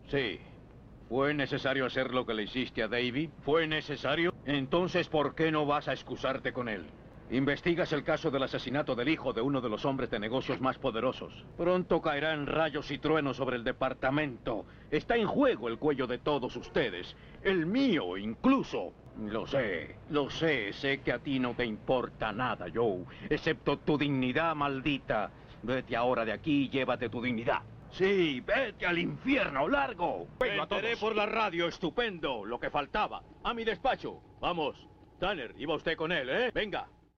Sí. ¿Fue necesario hacer lo que le hiciste a Davy? ¿Fue necesario? Entonces, ¿por qué no vas a excusarte con él? Investigas el caso del asesinato del hijo de uno de los hombres de negocios más poderosos. Pronto caerán rayos y truenos sobre el departamento. Está en juego el cuello de todos ustedes. El mío, incluso. Lo sé que a ti no te importa nada, Joe. Excepto tu dignidad maldita. Vete ahora de aquí y llévate tu dignidad. Sí, vete al infierno, largo. Me enteré por la radio, estupendo. Lo que faltaba. A mi despacho. Vamos. Tanner, iba usted con él, ¿eh? Venga.